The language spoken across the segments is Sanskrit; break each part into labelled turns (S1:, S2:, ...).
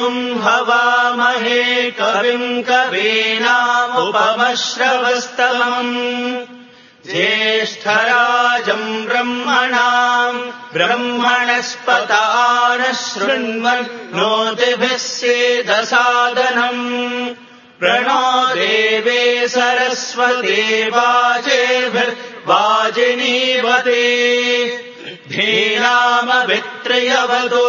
S1: हवामहे कविम् कवीनामुपमश्रवस्तमम् ज्येष्ठराजम् ब्रह्मणाम् ब्रह्मणस्पतानः शृण्वन्नोतिभिः सेदसादनम् प्रणो देवे सरस्वती वाजेभिर्वाजिनीवते धीनामभित्र्यवतो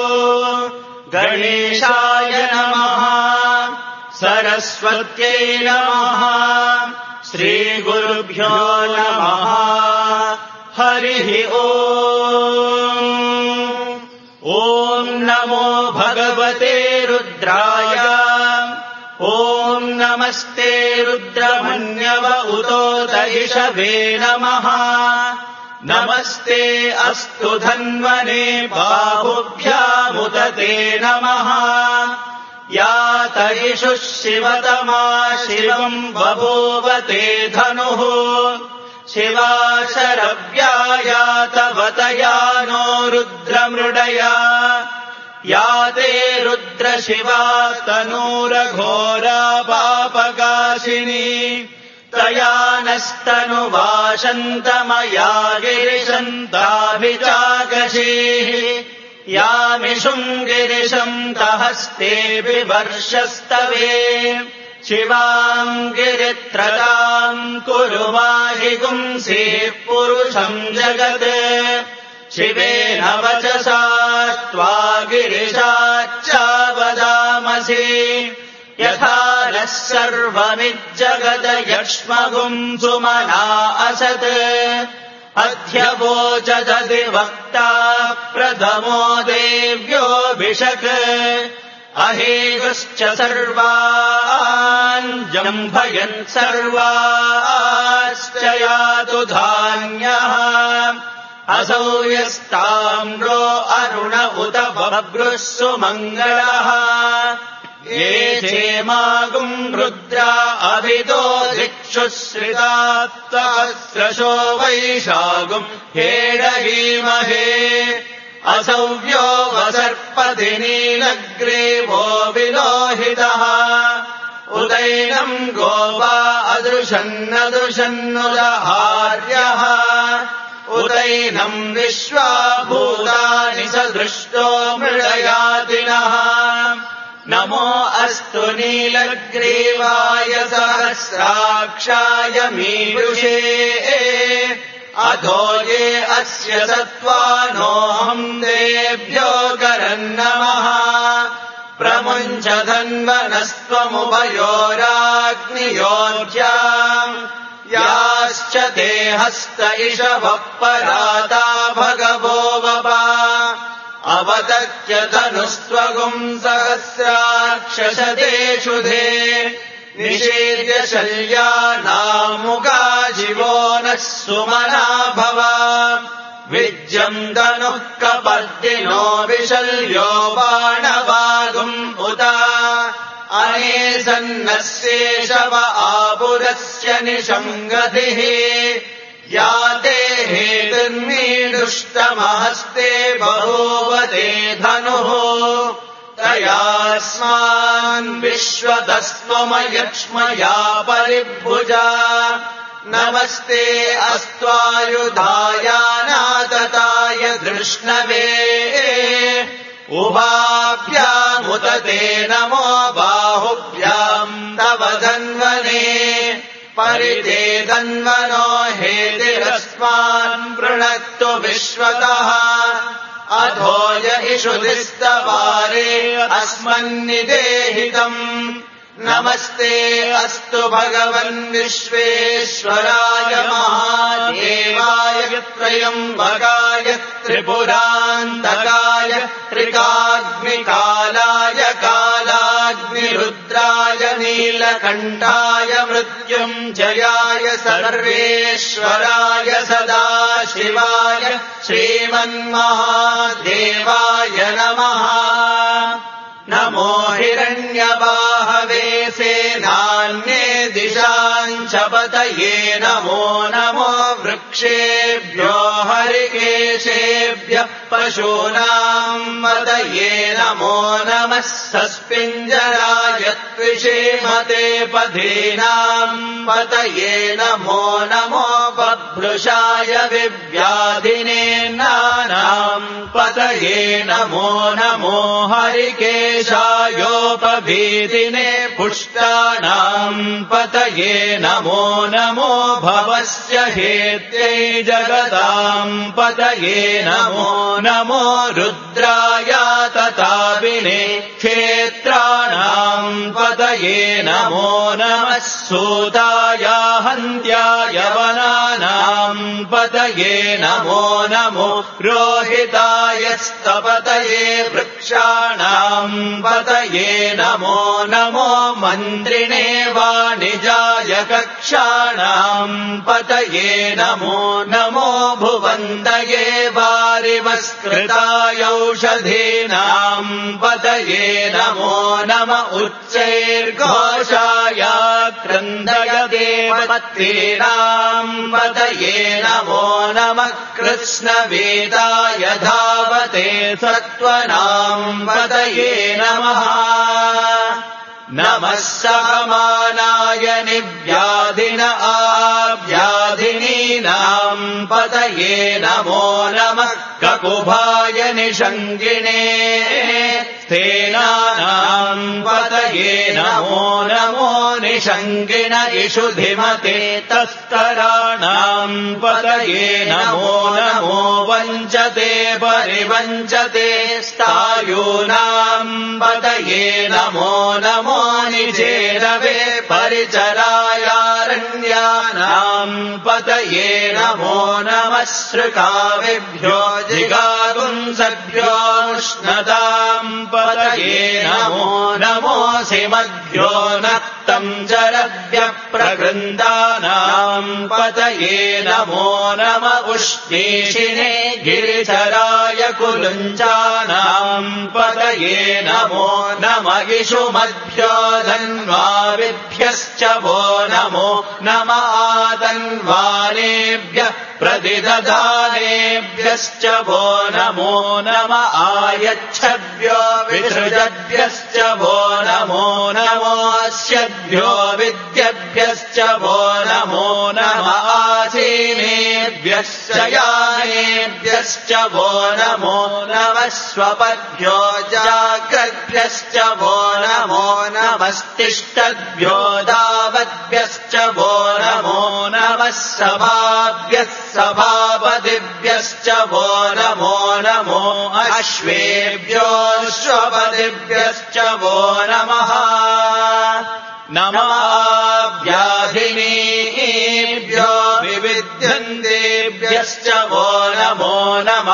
S1: गणेशाय नमः सरस्वत्यै नमः श्रीगुरुभ्यो नमः हरिः ॐ नमो भगवते रुद्राय ॐ नमस्ते रुद्रमन्यव उतोत इषवे नमः नमस्ते अस्तु धन्वने बाहुभ्यामुत ते नमः यात इषुः शिवतमा शिवम् बभूव ते धनुः शिवा शरव्यायातवतया नो रुद्रमृडया या ते रुद्रशिवा तनूरघोरा पापकाशिनी तया नस्तनुवाशन्तमया गिरिशन्ताभिचाकशीः यामिषुम् गिरिशन्तहस्तेऽपि वर्षस्तवे शिवाम् गिरित्रताम् कुरु माहि पुंसीः पुरुषम् जगत् शिवेन वचसा त्वा गिरिशाच्चावदामसि यथा नः सर्वमिज्जगद यक्ष्मगुम् सुमना असत् अध्यवोचदधिवक्ता प्रथमो देव्योऽभिषक् अहेगश्च सर्वान् जम्भयन् सर्वाश्च यातु धान्यः असौ यस्ताम्रो अरुण उत बभ्रुः सुमङ्गलः ये क्षेमागुम् रुद्रा अभितो दिक्षुश्रिता सहस्रशो वैशागुम् हेडहीमहे असौव्यो वसर्पति नीलग्रीवो विलोहितः उदैनम् गोवा अदृशन्नदृशन्नुदहार्यः उदैनम् विश्वा भूतानि सदृष्टो मृडयातिनः नमो अस्तु नीलग्रीवाय सहस्राक्षाय मीदृशे अधो ये अस्य सत्त्वानोऽहम् देभ्यो करन्नमः प्रमुञ्च धन्वनस्त्वमुभयोराग्नियोज्याम् याश्च ते हस्त इषवः पराता भगवो वपा अवतत्य धनुस्त्वगुम् सहस्राक्षशतेषु धे निषेद्य शल्यानामुगा जीवो नः सुमना भव विज्यम् धनुः कपर्दिनो विशल्यो बाणवागुम् उत अनेसन्नस्येषव आपुरस्य निषङ्गतिः या ते हेतुर्मीडुष्टमहस्ते बभूवते धनुः तयास्मान् विश्वतस्त्वमयक्ष्मया परिभुजा नमस्ते अस्त्वायुधायानातताय धृष्णवे उभाभ्यामुत ते नमो बाहुभ्याम् तव धन्वने परिते धन्वनो हेतिरस्मान् वृणक्तु विश्वतः अधो य इषुधिस्तवारे अस्मन्निदेहितम् नमस्ते अस्तु भगवन् विश्वेश्वराय महादेवाय त्रयम्बकाय त्रिपुरान्तकाय त्रिकाग्निकालाय कालाग्निरुद्राय नीलकण्ठाय मृत्युञ्जयाय सर्वेश्वराय सदाशिवाय श्रीमन्महादेवाय नमः नमो हिरण्यबाहवे सेनान्ये दिशाञ्चपतये नमो नमो वृक्षेभ्यो हरिकेशेभ्यो पशुपतेभ्यः पशूनाम् पतये नमो नमः सस्पिञ्जराय त्विषीमते पधीनाम् पतये नमो नमो बभ्रुषाय विव्याधिनेनानाम् पतये नमो नमो हरिकेशायोपभीतिने पुष्टानाम् पतये नमो नमो भवस्य हेत्यै जगताम् पतये नमो नमो रुद्राय तताविने क्षेत्राणाम् पतये नमो नमः सूताय हन्त्याय वनानाम् पतये नमो नमो रोहिताय स्तपतये वृक्षाणाम् पतये नमो नमो मन्त्रिणे वाणिजाय कक्षाणाम् पतये नमो नमो भुवन्तये वारिवस्कृताय औषधीनाम् पतये नमो नम उच्चैर्घोषाय क्रन्दयदेवतीनाम् पतये नमो नमः कृष्णवेदाय धावते सत्त्वनाम् पतये नमः नमः सहमानाय निव्याधिन आव्याधिनीनाम् पतये नमो नमः ककुभाय निषङ्गिणे स्थेनानाम् पतये नमो नमो निषङ्गिण इषुधिमते तस्कराणाम् पतये नमो नमो वञ्चते परिवञ्चते स्थायूनाम् पतये नमो नमो निचेरवे परिचरायारण्यानाम् पतये नमो नमः श्रुकाविभ्यो जिगागुंसभ्योष्णताम् पतये नमो नमोऽसिमभ्यो नक्तम् चरभ्यप्रगृन्दानाम् पतये नमो नम उष्णीषिणे गिरिचराय कुलुञ्चानाम् पतये नमो नम इषुमभ्यो धन्वाविभ्यश्च वो नमो नम आतन्वानेभ्यः प्रतिदधानेभ्यश्च वो नमो नम आयच्छभ्यो विसृजभ्यश्च वो नमो नमोऽस्यभ्यो विद्यभ्यश्च वो नमो नम आसीनेभ्यश्च यानेभ्यश्च वो नमो नमः स्वपद्भ्यो जाग्रद्भ्यश्च वो नमो नमस्तिष्ठद्भ्यो दावद्भ्यश्च वो नमो नमः सभाभ्यः सभापतिभ्यश्च वो नमो नमो अश्वेभ्योऽश्वपतिभ्यश्च वो नमः नमाभ्याधिनीभ्यो विविध्यन्तेभ्यश्च वो नमो नम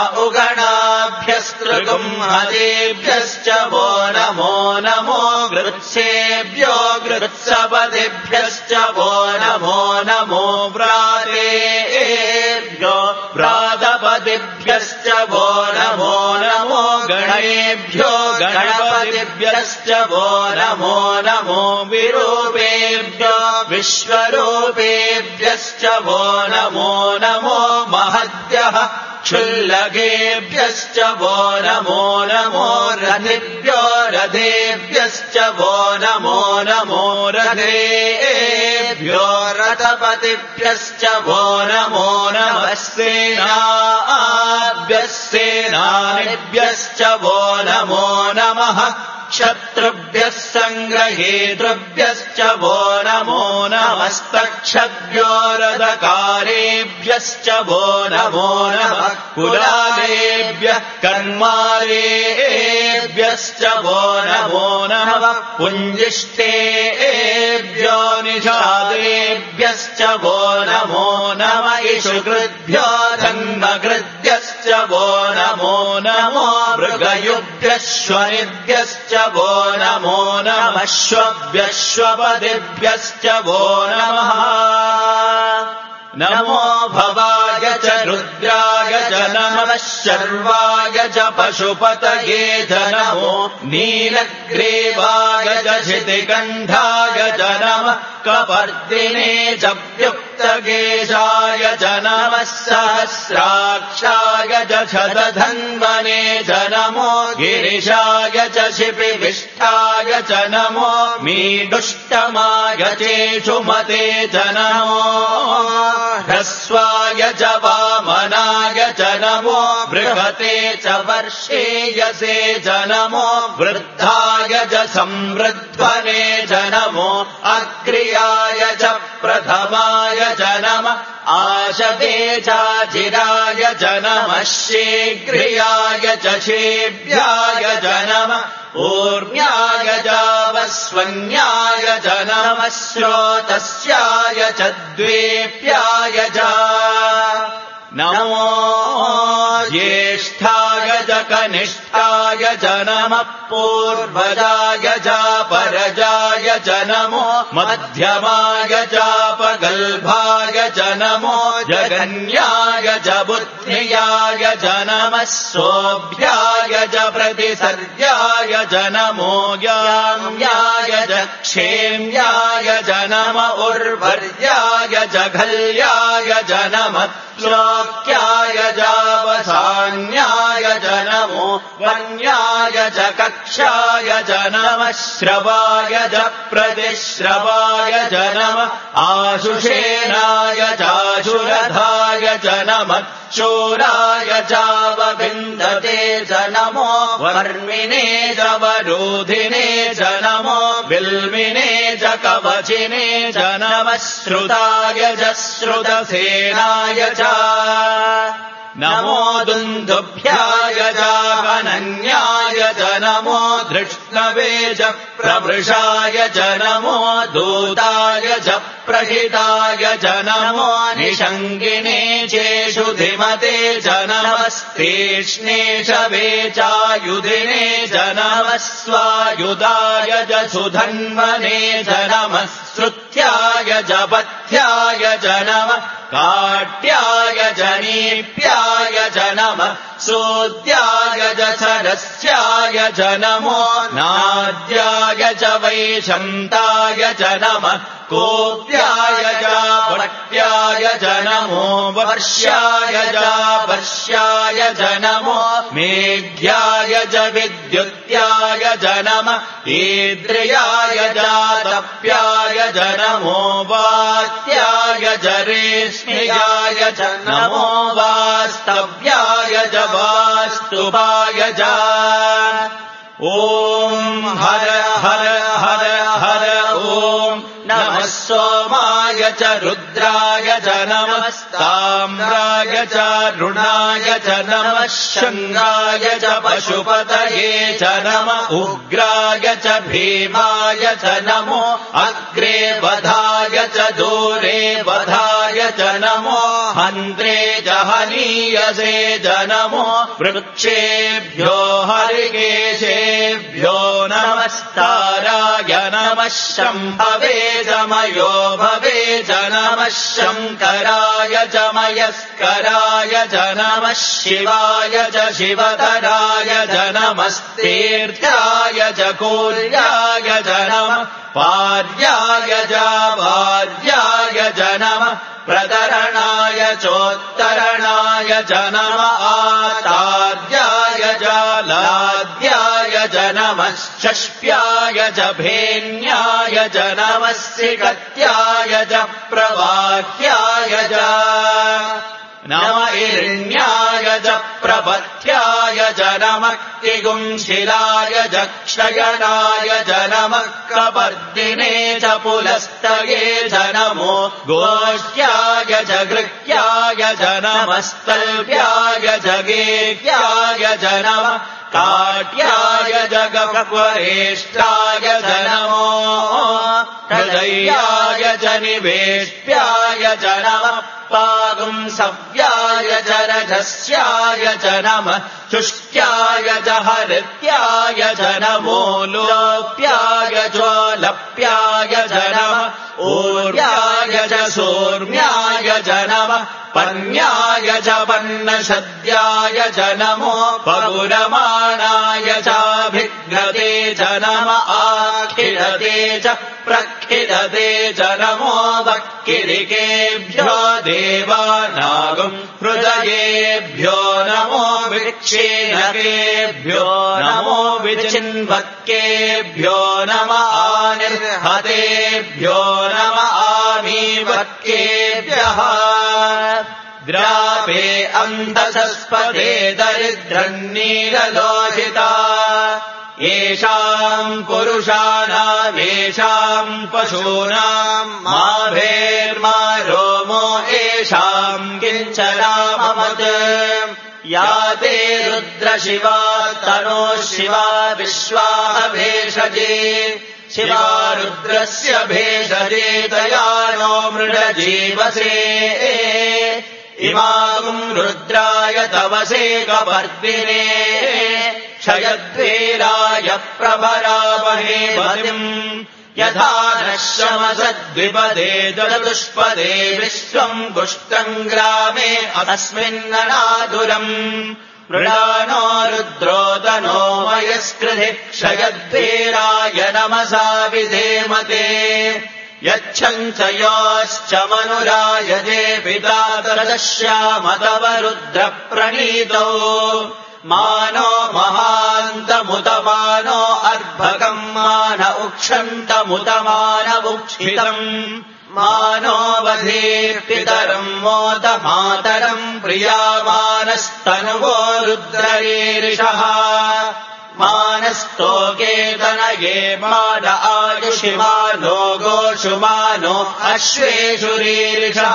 S1: उगणाभ्यस्तृगुंहतेभ्यश्च वो नमो नमो गृत्सेभ्यो गृत्सपतिभ्यश्च वो नमो नमो व्रातेभ्यो व्रातपतिभ्यश्च वो नमो नमो गणेभ्यो गणपतिभ्यश्च वो नमो नमो विरूपेभ्यो विश्वरूपेभ्यश्च वो नमो नमो महद्यः क्षुल्लकेभ्यश्च वो नमो नमो रथिभ्यो रथेभ्यश्च वो नमो नमो रथेभ्यो रथपतिभ्यश्च वो नमो नमः सेनाभ्यः सेनानिभ्यश्च वो नमो नमः शत्रुभ्यः सङ्ग्रहेतृभ्यश्च वो नमो नमस्तक्षभ्यो रथकारेभ्यश्च वो नमो नमः कुलालेभ्यः कर्मालेभ्यश्च वो नमो नमः पुञ्जिष्ठेभ्यो निषादेभ्यश्च वो नमो नमः इषुकृद्भ्यो धन्मकृद्भ्यश्च वो नमो नमो मृगयुभ्यश्वनिभ्यश्च वो नमो नमः श्वभ्यश्वपतिभ्यश्च वो नमः नमो भवाय शर्वाय च रुद्राय च नमः शर्वाय च पशुपतये च नमो नीलग्रीवाय च शितिकण्ठाय च नमः कपर्दिने च व्युक्तकेशाय च नमः सहस्राक्षाय च शतधन्वने च नमो गिरिशाय च शिपिविष्टाय च नमो मीडुष्टमाय चेषुमते च नमो ह्रस्वाय च वामनाय च नमो बृहते च वर्षेयसे च नमो वृद्धाय च संवृध्वने च नमो अग्र्याय च प्रथमाय च नमः आशवे चाचिराय च नमः शीघ्रियाय च शेभ्याय च नमः ऊर्म्याय च वस्वन्याय च नमः श्रोतस्याय च द्वेप्याय च नमो ज्येष्ठाय च कनिष्ठाय च नमः पूर्वजाय च परजाय च नमो मध्यमाय च पगल्भाय च नमो जगन्याय च बुद्ध्याय च नमः सोऽभ्याय च प्रतिसर्याय च नमो ज्ञान्याय च क्षेम्याय च नमः उर्वर्याय च घल्याय च नमः श्लोक्याय च वसान्याय च नमो वन्याय च कक्षाय च नमः श्रवाय च प्रतिश्रवाय च नमः आशुषेणाय चाशुरधाय च नमः शूराय चावविन्दते च नमो वर्मिणे च वरोधिने च नमो बिल्मिने च कवचिने च नमः श्रुताय च श्रुतसेनाय च नमो दुन्दुभ्याय च अनन्याय च नमो धृष्णवे च प्रवृषाय च नमो दूताय च प्रहिताय च नमो निषङ्गिने चेषु धिमते च नमस्तीक्ष्णे शवे चायुधिने च नमः स्वायुधाय च सुधन्वने च नमः श्रुत्याय च पथ्याय च नमः काट्याय च नीप्याय च नमः सोद्याय च सरस्याय च नमो नाद्याय च वैशन्ताय च नमः कोप्याय च पट्याय च नमो वर्ष्याय च वर्ष्याय च नमो मेघ्याय च विद्युत्याय च नमः ईद्रियाय च तप्याय च नमो वात्याय च रेश्म्याय च नमो वास्तव्याय च वास्तुपाय च ॐ हर हर हर हर ॐ नमः सोमाय च रुद्राय च नमः ताम्राय च रुणाय च नमः शङ्गाय च पशुपतये च नमः उग्राय च भीमाय च नमो अग्रे वधाय च दूरे वधाय च नमो हन्त्रे च हनीयसे च नमो वृक्षेभ्यो हरिकेशेभ्यो नमस्ताराय नमः शम्भवे च मयो भवे च नमः शङ्कराय च मयस्कराय च नमः शिवाय च शिवतराय च नमस्तीर्थ्याय च कूर्याय च नमः पार्याय च वार्याय च नमः प्रतरणाय चोत्तरणाय च नमः आतार्याय च लाद्याय च नमः षष्प्याय च भेन्याय च नमः सिकत्याय च प्रवाह्याय च नमः इरण्याय च प्रपथ्याय च नमः तिगुंशिलाय च क्षयणाय च नमः कपर्दिने च पुलस्तये च नमो गोष्ठ्याय च गृह्याय च नमस्तल्प्याय च गेह्याय च नमः काट्याय च गह्वरेष्ठाय च नमो हृदयाय च निवेष्ट्याय च नमः पागुंसव्याय च रजस्याय च नमः शुष्क्याय च हरित्याय च नमो लोप्याय ज्वालप्याय च नमः ऊर्व्याय च सूर्म्याय च नमः पर्ण्याय च पर्णशद्याय च नमो पगुरमाणाय चाभिघ्नते च नम आखिलते च प्रखिलते च नमो वक्किलिकेभ्यो देवानागं हृदयेभ्यो नमो विक्षेणकेभ्यो नमो विचिन्वक्केभ्यो नम आनिर्हतेभ्यो नम आमीवक्केभ्यः द्रापे अन्तसस्पदे दरिद्रन्नीललोहिता येषाम् पुरुषाणामेषाम् पशूनाम् माभेर्मा रोमो येषाम् किञ्चनामवत् या ते रुद्रशिवा तनोः शिवा विश्वाः भेषजे शिवा रुद्रस्य भेषजे तया नो मृडजीवसे इमागुम् रुद्राय तवसे कपर्दिने क्षयद्वीराय प्रभरामहे मतिम् यथा नः शमसद्विपदे चतुष्पदे विश्वम् पुष्टम् ग्रामे अस्मिन्ननादुरम् मृडानो रुद्रोदनो मयस्कृधि क्षयद्वीराय नमसा विधेमते यच्छम् च योश्च मनुरायजे पिता तदश्यामतव रुद्रप्रणीतौ मानो महान्तमुतमानो अर्भकम् मान उक्षन्तमुतमानवुक्षितम् मानो वधीर्पितरम् मोदमातरम् प्रियामानस्तनुवो रुद्ररीरिषः मानस्तोकेतनये मान आयुषिमानो गोषुमानो अश्वेषु रीरिषः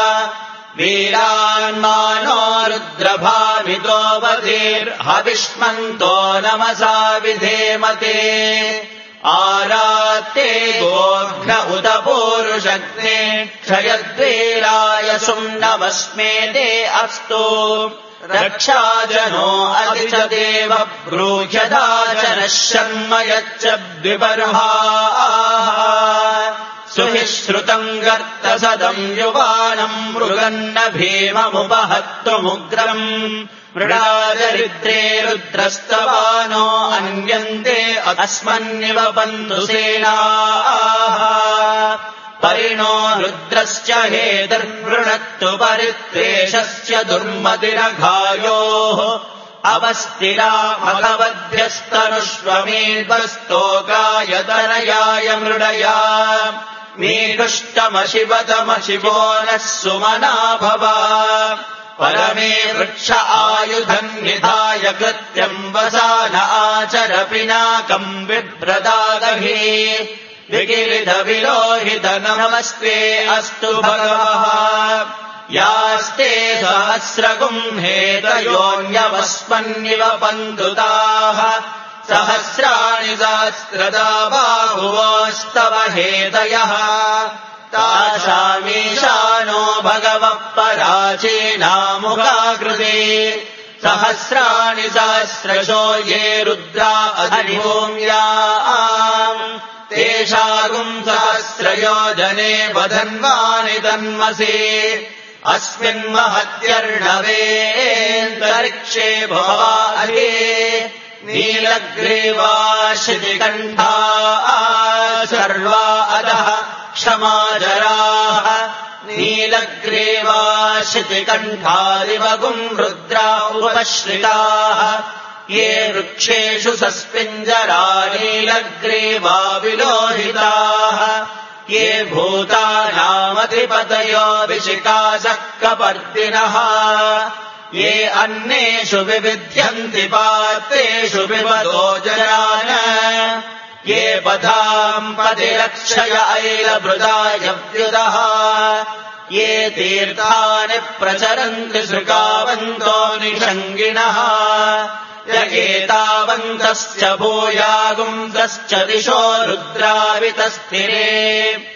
S1: वीरान्मानो रुद्रभामितो वधीर्हविष्मन्तो नमसा विधेमते आरात्ते गोघ्न उत पूरुषग्ने क्षयद्वीराय सुम्नमस्मेते अस्तु रक्षाजनो अधि च देव ब्रूह्यदा च नः शर्म यच्च द्विबर्हाः सुहि श्रुतम् गर्तसदम् युवानम् मृगन्न भीममुपहत्तुमुग्रम् मृडादरिद्रे रुद्रस्तवानो अन्यन्ते अस्मन्निव बन्धुसेनाः परिणो रुद्रश्च हेतर्वृणत्तु परित्वेषस्य दुर्मतिरघायोः अवस्तिरा भगवद्भ्यस्तनुष्वमेवस्तोकाय मृडया मीढुष्टमशिवतमशिवो नः सुमना भव परमे वृक्ष आयुधम् निधाय कृत्यम् वसान आचर पिनाकम् बिभ्रदादहि विकिलितविलोहित नमस्ते अस्तु भगवः यास्ते सहस्रगुम् हेतयोऽन्यवस्मन्निव पन्दुताः सहस्राणि सहस्रदा बाहुवोस्तव हेतयः तासामीशानो भगवः पराचीनामुखाकृते सहस्राणि सहस्रशो ये रुद्रा अधिभूम्याम् तेषागुम् सहस्रयोजने वधन्वानि तन्मसि अस्मिन्महत्यर्णवेऽन्तरिक्षे भवाहे नीलग्रीवाशितिकण्ठा सर्वा अधः क्षमाजराः नीलग्रीवाशितिकण्ठादिवगुम् रुद्रा उपश्रिताः ये वृक्षेषु सस्पिञ्जरा नीलग्रीवा विलोहिताः ये भूतानामधिपतयो विशिकासः कपर्दिनः ये अन्नेषु विविध्यन्ति पात्रेषु विपदो जरान ये पदाम् पतिरक्षय ऐलभृदायव्युदः ये तीर्थानि प्रचरन्ति सृगावन्तो निषङ्गिणः यगेतावन्तश्च भूयागुंसश्च दिशो रुद्रावितस्थिरे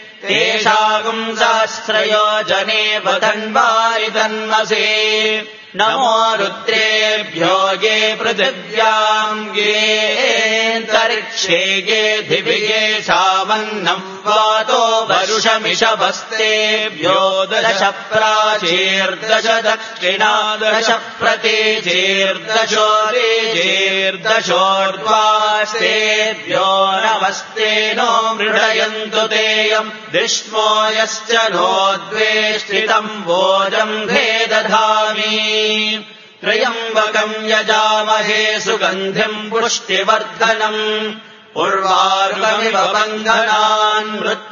S1: तेषागुम् सहस्रयोजने वधन्वारि तन्मसे नमो रुद्रेभ्यो ये पृथिव्याम् येऽन्तरिक्षे ये दिवि ये सावन्नम् वातो वरुषमिषभस्तेभ्यो दश प्राचीर्दश दक्षिणा दश प्रतीचीर्दशोरेचीर्दशोर्ध्वास्तेभ्यो नमस्ते नो मृडयन्तु तेयम् दिष्मो यश्च नो द्वेष्टितम् भोजम् भे दधामि त्र्यम्बकम् यजामहे सुगन्धिम् पुष्टिवर्धनम् उर्वारुकमिव बन्धनान्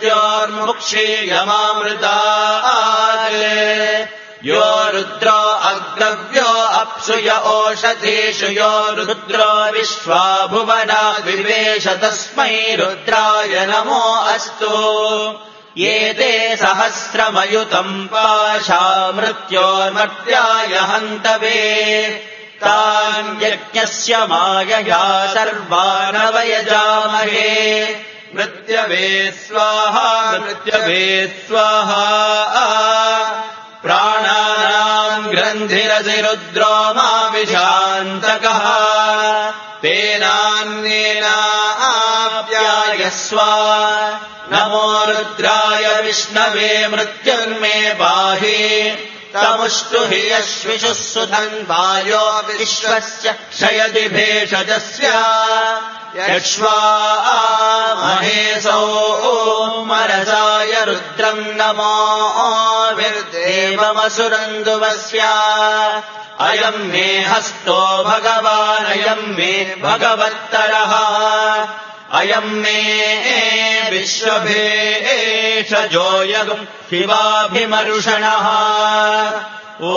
S1: मृत्योर्मुक्षीयमामृतात् यो रुद्रो अग्रव्यो अप्सु य ओषधीषु यो रुद्रो विश्वा भुवना विवेश तस्मै रुद्राय नमो अस्तु एते सहस्रमयुतम् पाशा मृत्योर्मर्त्याय हन्तवे तान् यज्ञस्य मायया सर्वानवयजामहे मृत्यवे स्वाहा मृत्यवे स्वाहा प्राणानाम् ग्रन्थिरसिरुद्रो माविशान्तकः तेनान्येनाप्यायस्व नमो रुद्राय विष्णवे मृत्युर्मे पाहि तमुष्टु हि यश्विषुः सुधन्वायो विश्वस्य क्षयति भेषजस्य यक्ष्वा महेशो मरसाय रुद्रम् नमो विर्देवमसुरन्दुवस्य अयम् मे हस्तो भगवानयम् मे भगवत्तरः अयम् मे विश्वभेषजो यगुम् शिवाभिमर्षणः ॐ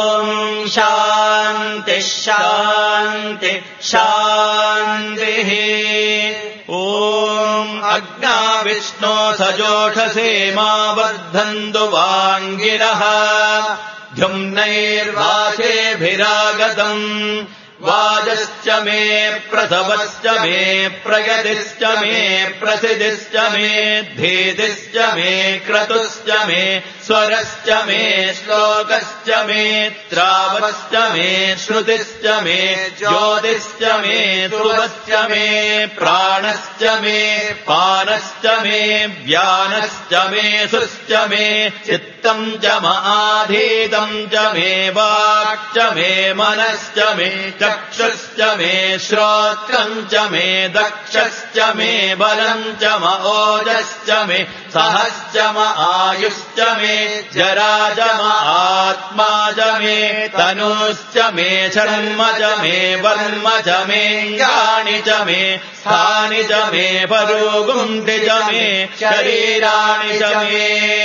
S1: शान्तिः शान्तिः शान्तिः ॐ अग्ना विष्णो सजोषसे मा वर्धन्तु वाङ्गिरः द्युम्नैर्वासेभिरागतम् वाजश्च मे प्रसवश्च मे प्रगतिश्च मे प्रसिद्धिश्च मे धीतिश्च मे क्रतुश्च मे स्वरश्च मे श्लोकश्च मे त्रावश्च मे श्रुतिश्च मे ज्योतिश्च मे ध्रुवश्च मे प्राणश्च मे पानश्च मे व्यानश्च मे सुश्च मे चित्तम् च महाधीतम् च मे वाक् च मे मनश्च मे चक्षुश्च मे श्रोत्रम् च मे दक्षश्च मे बलम् च ओजश्च मे सहश्च आयुश्च मे जरा च आत्मा च मे तनुश्च मे शर्म च मे वर्म च मे यानि च मे स्थानि च मे परोगुण्डि च मे शरीराणि च मे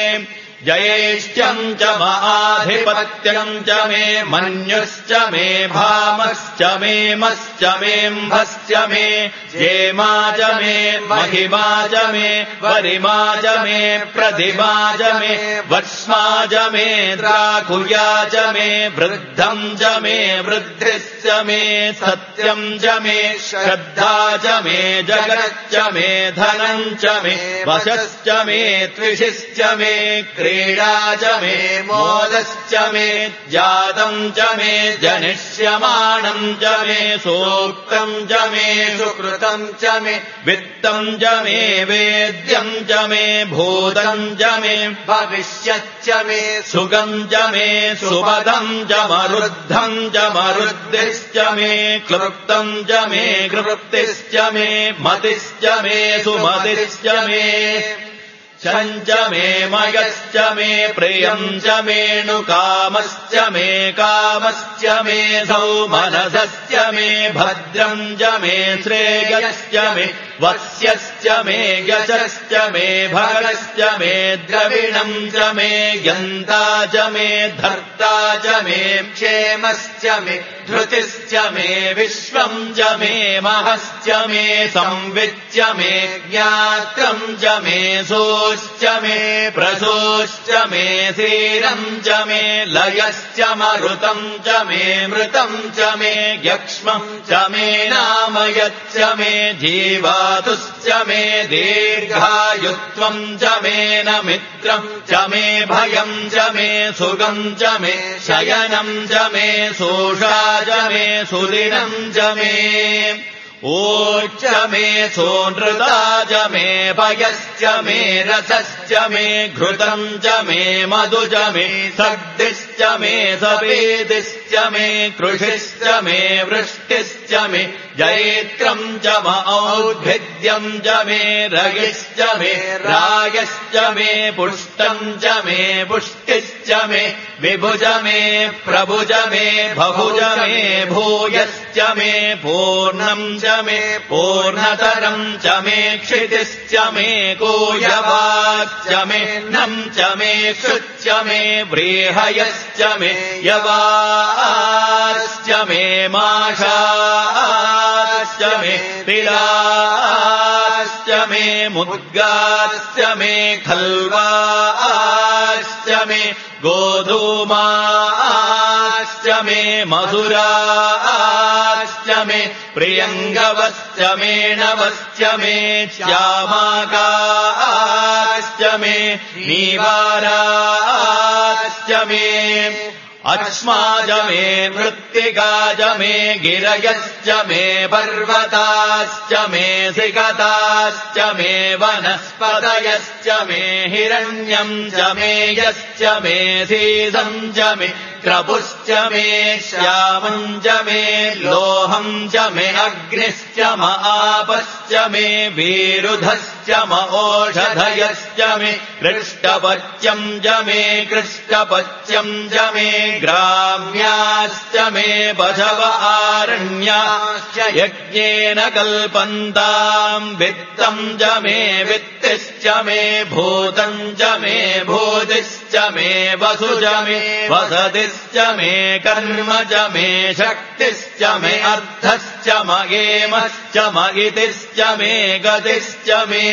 S1: जयैष्ठ्यम् च महाधिपत्यम् च मे मन्युश्च मे भामश्च मे मश्च मेऽम्भश्च मे जेमा च मे महिमा च मे वरिमा च मे प्रतिमा च मे वक्ष्मा च मे द्राकुया च मे वृद्धम् च मे वृद्धिश्च मे सत्यम् च मे श्रद्धा च मे जगच्च मे धनम् च मे वशश्च मे त्विषिश्च मे क्रीडा च मे मोदश्च मे जातम् च मे जनिष्यमाणम् च मे सूक्तम् च मे सुकृतम् च मे वित्तम् च मे वेद्यम् च मे भूतम् च मे भविष्यच्च मे सुगम् च मे सुपदम् च मरुद्धम् च मरुद्धिश्च मे क्लृप्तम् च मे कृप्तिश्च मे मतिश्च मे सुमतिश्च मे शञ्च मे मयश्च मे प्रियम् च मेऽनुकामश्च मे कामश्च मे सौमनसश्च मे भद्रम् च मे श्रेयश्च मे वत्स्यश्च मे यशश्च मे भगश्च मे द्रविणम् च मे यन्ता च मे धर्ता च मे क्षेमश्च मे धृतिश्च मे विश्वम् च मे महश्च मे संविच्च मे ज्ञात्रम् च मे सूर्य प्रसूश्च मे प्रसूश्च मे सीरम् च मे लयश्च मरुतम् च मे मृतम् च मे यक्ष्मम् च मे नामयच्च मे जीवातुश्च मे दीर्घायुत्वम् च मे न मित्रम् च मे भयम् च मे सुगम् च मे शयनम् च मे सोषा च मे सुदिनम् च मे ओच्च मे सोनृता च मे पयश्च मे रसश्च मे घृतम् च मे मधु च मे सग्धिश्च मे सपेदिश्च मे कृषिश्च मे वृष्टिश्च मे जैत्रम् च औद्भिद्यम् च मे रगिश्च मे रायश्च मे पुष्टम् च मे पुष्टिश्च मे विभुज मे प्रभुज मे बहुज मे भूयश्च मे पूर्णम् च मे पूर्णतरम् च मे क्षितिश्च मे कूयवाच्च मे नम् च मे क्षुच्च मे व्रीहयश्च मे यवाश्च मे माषाश्च मे तिलाश्च मे मुद्गाश्च मे खल्वाश्च मे गोधूमाश्च मे मधुराश्च मे प्रियङ्गवश्च मे नवश्च मे श्यामाकाश्च मे नीवाराश्च मे अक्ष्माज मे मृत्तिकाज मे गिरयश्च मे पर्वताश्च मे सिकताश्च मे वनस्पतयश्च मे हिरण्यम् च मे यश्च मे सीसम् च मे क्रपुश्च मे श्यामम् च मे लोहम् च मे अग्निश्च म आपश्च मे वीरुधश्च म ओषधयश्च मे कृष्टपच्यम् च मे कृष्टपच्यम् च मे ग्राम्याश्च मे पशव आरण्याश्च यज्ञेन कल्पन्ताम् वित्तम् च मे वित्तिश्च मे भूतम् च मे भूतिश्च मे वसु च मे वसतिश्च मे कर्म च मे शक्तिश्च मे अर्थश्च म गेमश्च म इतिश्च मे गतिश्च मे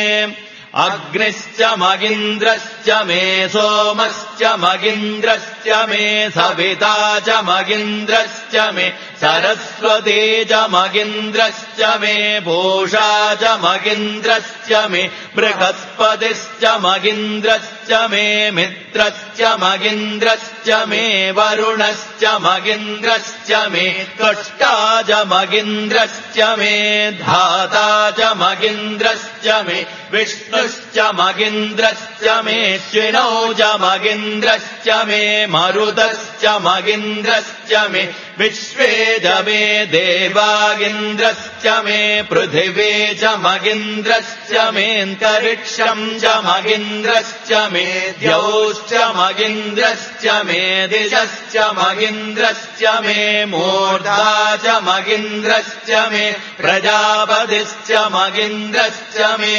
S1: अग्निश्च मगिन्द्रश्च मे सोमश्च मगिन्द्रश्च मे सविता च मगिन्द्रश्च मे सरस्वती च मगिन्द्रश्च मे पूषा च मगिन्द्रश्च मे बृहस्पतिश्च मगिन्द्रश्च मे मित्रश्च मगिन्द्रश्च मे वरुणश्च मगिन्द्रश्च मे त्वष्टा च मगिन्द्रश्च मे धाता च मगिन्द्रश्च मे विष्णुश्च मगिन्द्रश्च मे श्विनौ च मगिन्द्रश्च मे मरुतश्च मगिन्द्रश्च मे विश्वे च मे देवागिन्द्रश्च मे पृथिवी च मगिन्द्रश्च मेऽन्तरिक्षम् च मगिन्द्रश्च मे द्यौश्च मगिन्द्रश्च मे दिशश्च मगिन्द्रश्च मे मूर्धा च मगिन्द्रश्च मे प्रजापतिश्च मगिन्द्रश्च मे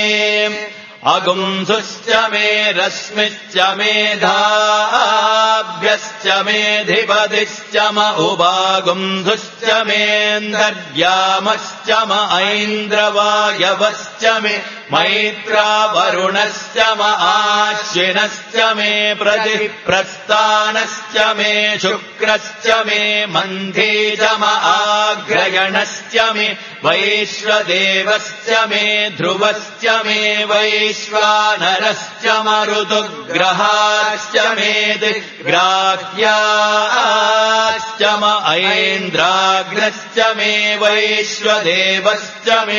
S1: अगुंसुश्च मे रश्मिश्च मेधाभ्यश्च मेधिपतिश्च म उपागुंसुश्च मेऽन्तर्यामश्च म ऐन्द्रवायवश्च मे मैत्रावरुणश्च म आश्विनश्च मे प्रतिप्रस्थानश्च मे शुक्रश्च मे मन्थे च म आग्रयणश्च मे वैश्वदेवश्च मे ध्रुवश्च मे वैश्वानरश्च मरुतुग्रहाश्च मे दिग्राह्याश्च म ऐन्द्राग्नश्च मे वैश्वदेवश्च मे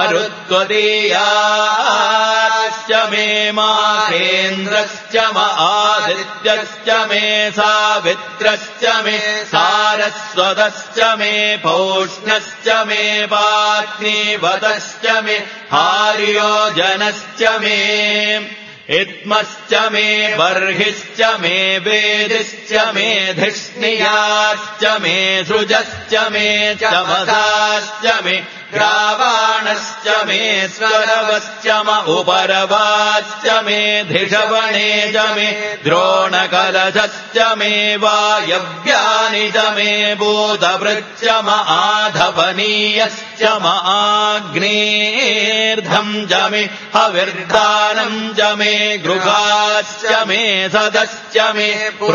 S1: मरुत्वदीयाश्च मे माहेन्द्रश्च म आदित्यश्च मे सावित्रश्च मे सारस्वतश्च मे पौष्णश्च मे पाग्निवतश्च मे हार्योजनश्च मे इत्मश्च मे बर्हिश्च मे वेदिश्च मे धिष्णियाश्च मे सृजश्च मे चमसाश्च मे ग्रावाणश्च मे स्वरवश्च म उपरवाश्च मे धिषवणे च मे द्रोणकलशश्च मे वायव्यानि च मे बोधवृच्च म आधवनीयश्च म आग्नेर्धम् च मे हविर्दानम् च मे गृहाश्च मे सदश्च मे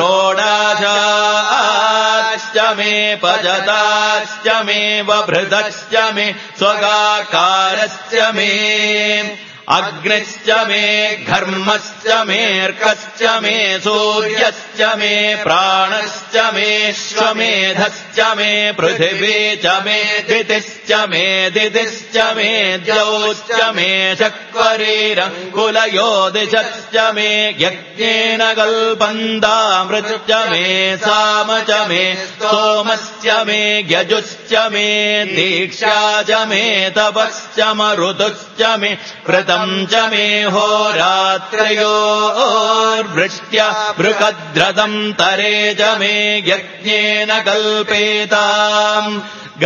S1: प्रोडाशाश्च मे पजताश्च मे वभृतश्च मे स्वगाकारश्च मे अग्निश्च मे घर्मश्च मेऽर्कश्च मे सूर्यश्च मे प्राणश्च मे श्वमेधश्च मे पृथिवी च मे दितिश्च मे दिदिश्च मे द्यौश्च मे चक्वरीरङ्कुलयोदिशश्च मे यज्ञेन कल्पन्तामृतश्च मे साम च मे सोमश्च मे यजुश्च मे दीक्षा च मे तपश्च मरुतुश्च मे व्रतम् च मे होरात्रयोर्वृष्ट्या बृहद्रथम् तरे च मे यज्ञेन कल्पेताम्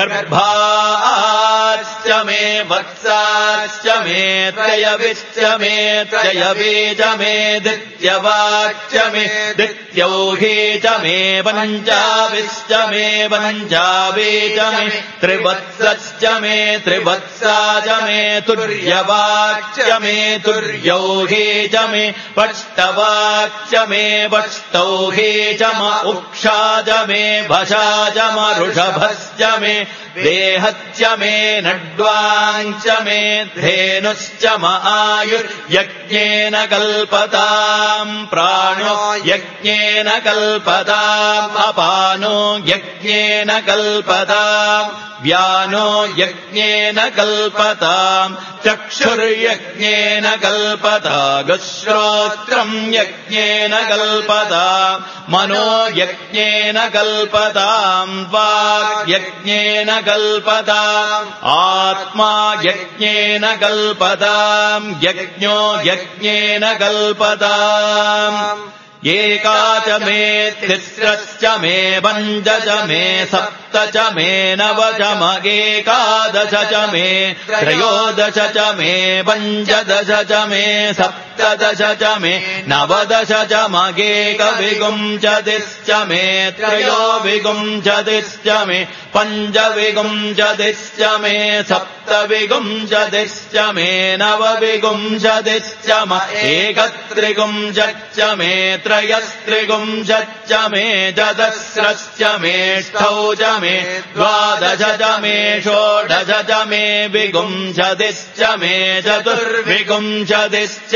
S1: गर्भाश्च मे वत्साश्च मे त्रयविश्च मे त्रयवीज मे दित्यवाक्च मे दित्यौही च मे पञ्चाविश्च मे पञ्चावीज मे त्रिवत्सश्च मे त्रिवत्सा च मे तुर्यवाक्च मे तुर्यौही च मे पष्टवाक्च मे पष्टौही च म उक्षा च मे भषा च म ऋषभश्च मे देहश्च मे नड्वाञ्च मे धेनुश्च म आयुर्यज्ञेन कल्पताम् प्राणो यज्ञेन कल्पताम् अपानो यज्ञेन कल्पताम् व्यानो यज्ञेन कल्पताम् चक्षुर्यज्ञेन कल्पता श्रोत्रम् यज्ञेन कल्पताम् मनो यज्ञेन कल्पताम् वाक् यज्ञेन कल्पताम् आत्मा यज्ञेन कल्पताम् यज्ञो यज्ञेन कल्पताम् एका च मे तिस्रश्च मे पञ्च च मे सप्त च मे नव च म एकादश च मे त्रयोदश च मे पञ्चदश च मे सप्तदश च मे नवदश च मगेकविगुंशतिश्च मे त्रयोविगुंशतिश्च मे पञ्चविगुंशतिश्च मे सप्तविगुंशतिश्च मे नवविगुंशतिश्च म एकत्रिगुंशच्च मे त्रयस्त्रिगुंशच्च मे चतस्रश्च मेष्ठौ च मे द्वादश च मे षोडश च मे विगुंशतिश्च मे चतुर्विगुंशतिश्च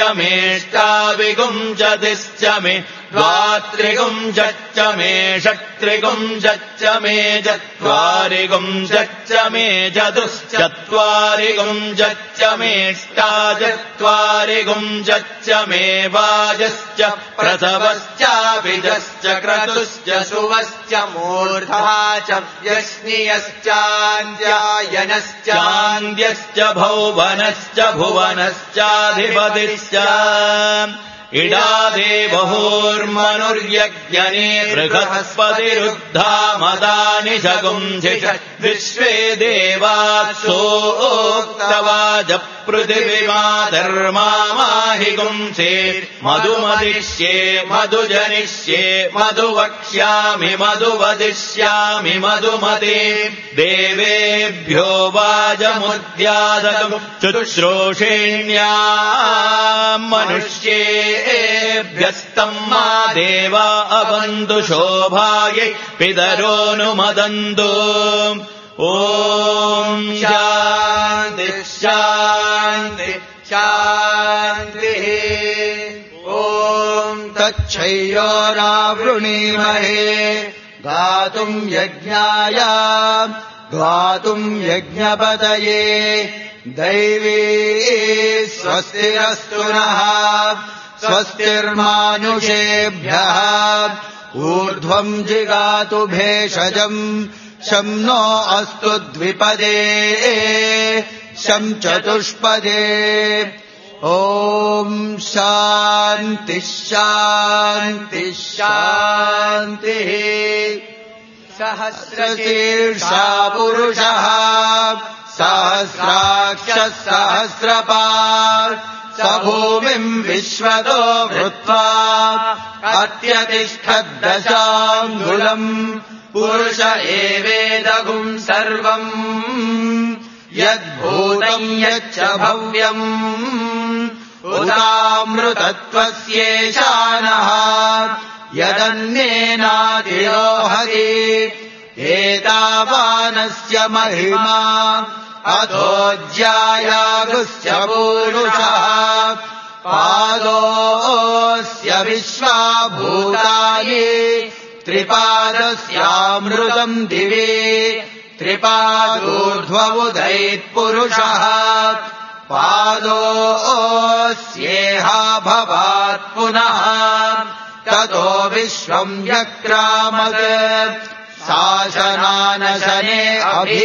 S1: मेष्टाविगुंशतिश्च मे द्वात्रिगुंशच्च मे षट्त्रिगुंशच्च मे चत्वारिगुंशच्च मे चतुश्चत्वारिगुंशच्च मेष्टाचत्वारिगुंशच्च मे वाजश्च प्रसवश्चाभिजश्च क्रतुश्च सुवश्च मूर्धा च यश्नियश्चान्द्यायनश्चान्द्यश्च भौवनश्च भुवनश्चाधिपतिश्च इडादेवहोर्मनुर्यज्ञने बृहस्पतिरुद्धा मदानि शगुंसिष विश्वे देवात्सोक्तवाज पृथिवीमाधर्मामाहिगुंसे मधुमदिष्ये मधुजनिष्ये मधुवक्ष्यामि मधुवदिष्यामि मधुमते देवेभ्यो वाजमुद्यादकम् शुश्रूषेण्याम् मनुष्येभ्यस्तम् मा देवा अवन्तु शोभायै पितरोऽनुमदन्तु ॐ शान्ति शान्ति शान्तिः ॐ तच्छयोरावृणीमहे गातुम् यज्ञाय गातुम् यज्ञपतये दैवी स्वस्तिरस्तु नः स्वस्तिर्मानुषेभ्यः ऊर्ध्वम् जिगातु भेषजम् शं नो अस्तु द्विपदे शं चतुष्पदे ॐ शान्ति शान्ति शान्तिः सहस्रशीर्षा पुरुषः सहस्राक्षः सहस्रपात् स भूमिम् विश्वतो वृत्वा अत्यतिष्ठद्दशाङ्गुलम् पुरुष एवेदगुम् सर्वम् यद्भूतम् यच्च भव्यम् उदामृतत्वस्येशानः यदन्येनातिरोहति एतावानस्य महिमा अथोऽज्यायागुस्य पूरुषः पादोऽस्य विश्वाभूतानि त्रिपादस्यामृतम् दिवे त्रिपादोर्ध्वमुदैत्पुरुषः पादोऽस्येहा भवात् पुनः ततो विश्वम् व्यक्रामत् शासनानशने अभि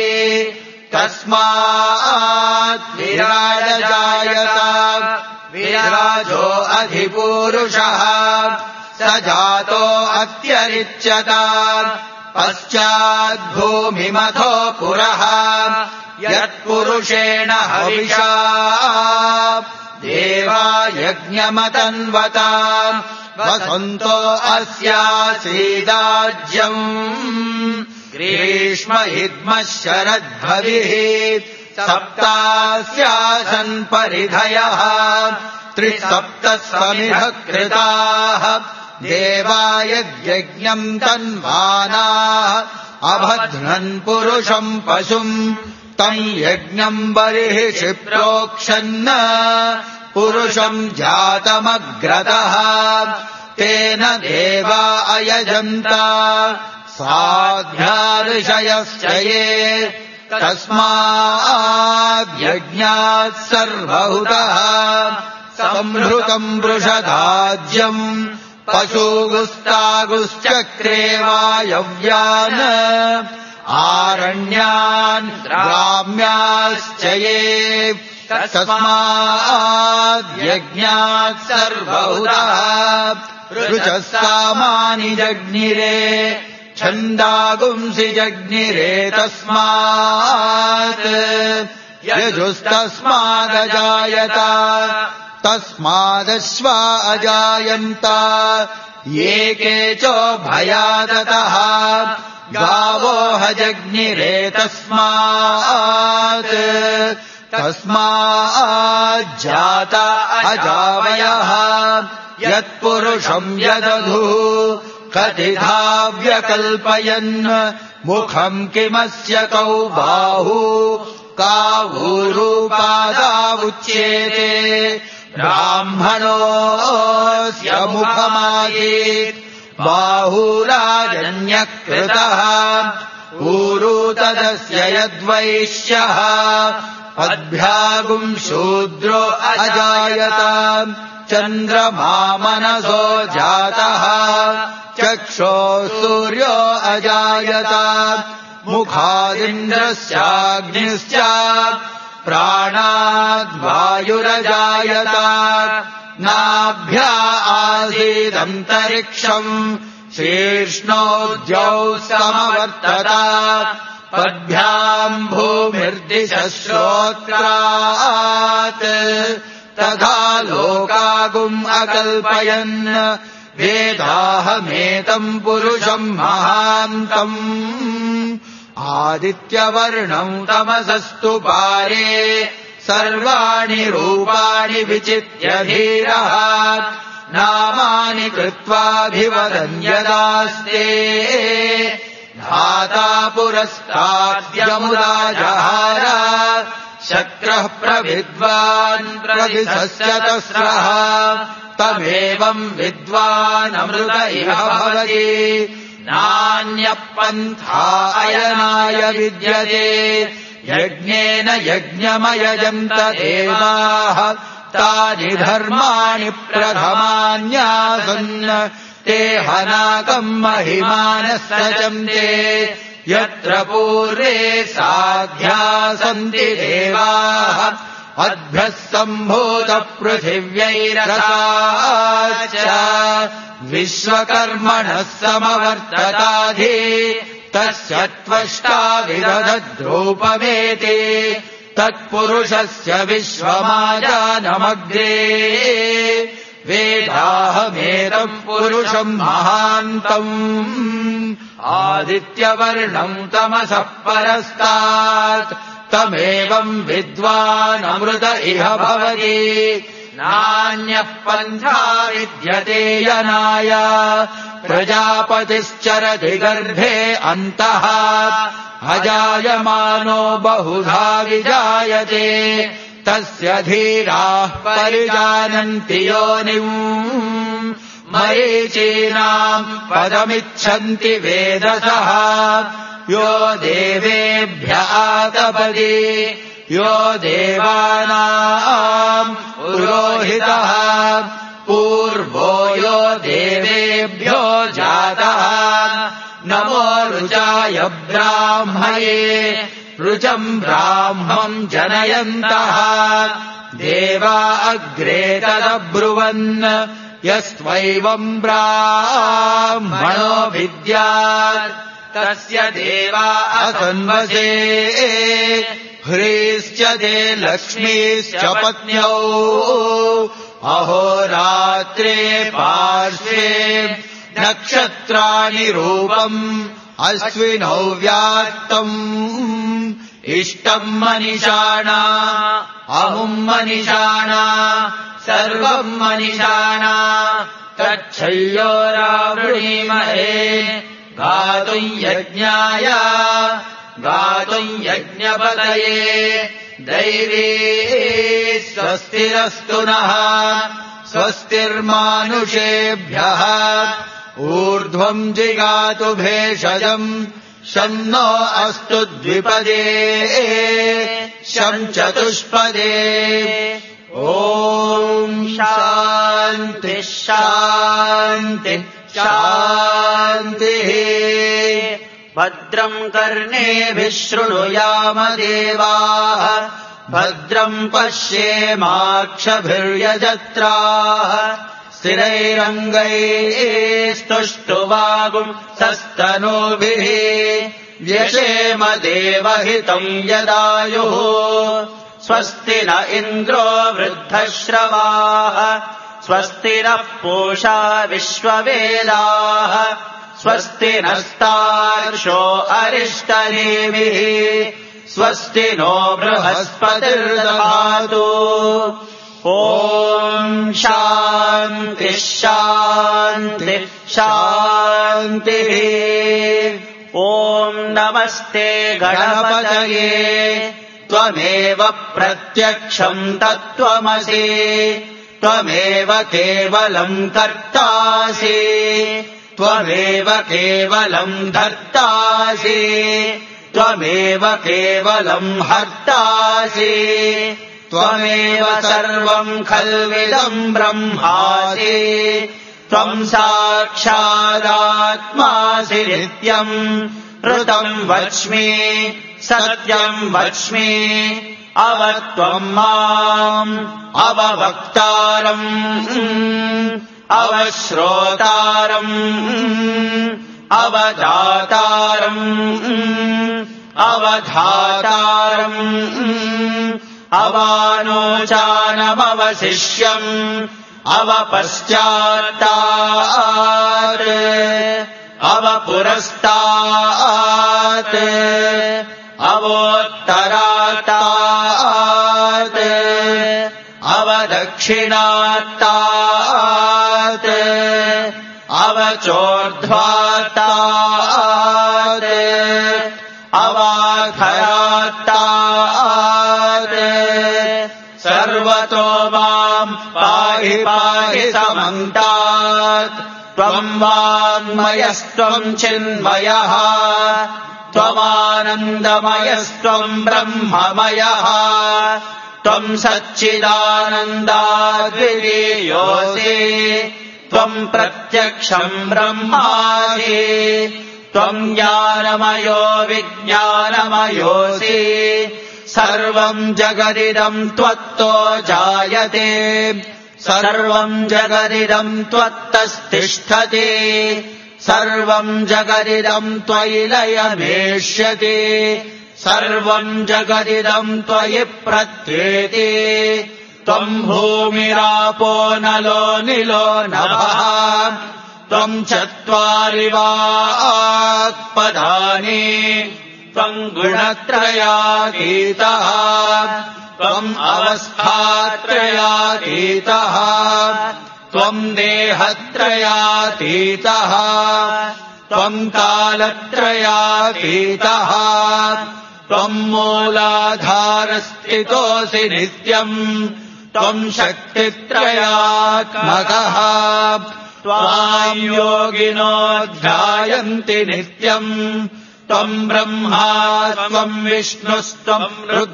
S1: तस्मात् विराजजायत विराजो अधिपूरुषः स जातो अत्यरिच्यत पश्चाद्भूमिमथो पुरः यत्पुरुषेण हविषा देवा यज्ञमतन्वत वसन्तो अस्यासीदाज्यम् ग्रीष्म इद्मः शरद्भविः सप्तास्यासन् परिधयः त्रिसप्तस्वमिह कृताः देवा यज्ञम् तन्वानाः अभध्नन् पुरुषम् पशुम् तम् यज्ञम् बर्हिषि प्रोक्षन् पुरुषम् जातमग्रतः तेन देवा अयजन्त साध्याऋषयश्च ये तस्माद्यज्ञात् सर्वहुतः संहृतम् वृषदाज्यम् पशुगुस्तागुश्चक्रे वायव्यान् आरण्यान् ग्राम्याश्च ये तस्माद्यज्ञात् सर्वहुतः ऋचः सामानि जज्ञिरे छन्दागुंसि जज्ञिरे तस्मात् यजुस्तस्मादजायत तस्मादश्वा अजायन्त ये केचोभयादतः गावोह जज्ञिरे तस्मात् तस्माज्जाता अजावयः यत्पुरुषम् यदधुः कथिधा व्यकल्पयन् मुखम् किमस्य कौ बाहु कावूरूपादावुच्येते ब्राह्मणोऽस्य मुखमासीत् बाहुराजन्यकृतः ऊरू तदस्य यद्वैश्यः पद्भ्यागुम् शूद्रो अजायत चन्द्रमा मनसो जातः चक्षोः सूर्यो अजायत मुखादिन्द्रस्याग्निश्च प्राणाद्वायुरजायत नाभ्या आसीदन्तरिक्षम् शीर्ष्णोद्यौ समवर्तत पद्भ्याम् भूमिर्दिशः श्रोत्रात् तथा लोकागुम् अकल्पयन् वेदाहमेतम् पुरुषम् महान्तम् आदित्यवर्णम् तमसस्तु पारे सर्वाणि रूपाणि विचित्य धीरः नामानि कृत्वाभिवदन् यदास्ते धाता पुरस्ताद्यमुदाजहार शक्रः प्रविद्वान् प्रविशस्यतस्रः तमेवम् विद्वानमृत इह भवति नान्यपन्था अयनाय विद्यते यज्ञेन यज्ञमयजन्त देवाः तानि धर्माणि प्रथमान्यासन् ते हनाकम् महिमानः सचन्ते यत्र पूर्वे साध्या सन्ति देवाः अद्भ्यः सम्भूतपृथिव्यैरसाच्च विश्वकर्मणः समवर्तताधि तस्य त्वष्टा विदधद्रूपमेति
S2: तत्पुरुषस्य विश्वमाजानमग्रे वेदाहमेतम् पुरुषम् महान्तम् आदित्यवर्णम् तमसः परस्तात् तमेवम् विद्वानमृत इह भवति नान्यः पन्था विद्यते यनाय प्रजापतिश्चरति गर्भे अन्तः अजायमानो बहुधा विजायते तस्य धीराः परिजानन्ति योनिम् मरीचीनाम् पदमिच्छन्ति वेदसः यो देवेभ्य आतपति यो देवानाम् पुरोहितः पूर्वो यो देवेभ्यो जातः नमो रुचाय ब्राह्मये रुचम् ब्राह्मम् जनयन्तः देवा अग्रे तदब्रुवन् यस्त्वैवम् ब्राह्मणो विद्यात् तस्य देवा असन्वसे ह्रीश्च ते लक्ष्मीश्च पत्न्यौ अहोरात्रे पार्श्वे नक्षत्राणि रूपम् अश्विनौ व्यात्तम् इष्टम् मनिषाणा अमुम् मनिषाणा सर्वम् मनिषाणा तच्छय्योरावृणीमहे गातुम् यज्ञाय गातुम् यज्ञपतये दैवी स्वस्तिरस्तु नः स्वस्तिर्मानुषेभ्यः ऊर्ध्वम् जिगातु भेषजम् शं नो अस्तु द्विपदे शं चतुष्पदे ॐ शान्तिः शान्तिः शान्तिः भद्रम् कर्णेभिः शृणुयाम देवाः भद्रम् पश्येमाक्षभिर्यजत्राः स्थिरैरङ्गैस्तुष्टुवागुम् सस्तनूभिः व्यशेम देवहितम् यदायुः स्वस्ति न इन्द्रो वृद्धश्रवाः स्वस्ति नः पूषा विश्ववेदाः स्वस्ति नस्तार्क्ष्यो अरिष्टनेमिः स्वस्ति नो बृहस्पतिर्दधातु ॐ शान्तिः शान्तिः शान्तिः ॐ नमस्ते गणपतये त्वमेव प्रत्यक्षम् तत्त्वमसि त्वमेव केवलम् कर्तासि त्वमेव केवलम् धर्तासि त्वमेव केवलम् हर्तासि त्वमेव सर्वम् खल्विदम् ब्रह्मासि त्वम् साक्षादात्मासि नित्यम् ऋतम् वच्मि सत्यम् वच्मि अवत्वम् माम् अववक्तारम् अवश्रोतारम् अवदातारम् अवधातारम् अवानोचानमवशिष्यम् अवपश्चात्तात् अवपुरस्तात् अवोत्तरात्तात् अवदक्षिणात्तात् अवचोर्ध्वात्तात् अवाधरात्तात् सर्वतो माम् पाहि पाहि समन्तात् त्वम् वाङ्मयस्त्वम् चिन्मयः त्वमानन्दमयस्त्वम् ब्रह्ममयः त्वम् सच्चिदानन्दाद्वितीयोऽसि त्वम् प्रत्यक्षम् ब्रह्मासि त्वम् ज्ञानमयो विज्ञानमयोऽसि सर्वम् जगदिदम् त्वत्तो जायते सर्वम् जगदिदम् त्वत्तस्तिष्ठति सर्वम् जगदिदम् त्वयि लयमेष्यति सर्वम् जगदिदम् त्वयि प्रत्येति त्वम् भूमिरापो नलो निलो नभः त्वम् चत्वारि वाक्पदानि त्वम् गुणत्रयातीतः त्वम् अवस्थात्रयातीतः त्वम् देहत्रयातीतः त्वम् कालत्रयातीतः त्वम् मूलाधारस्थितोऽसि नित्यम् त्वम् शक्तित्रयात्मकः त्वाम् योगिनो ध्यायन्ति नित्यम् त्वम् ब्रह्मा त्वम् विष्णुस्त्वम्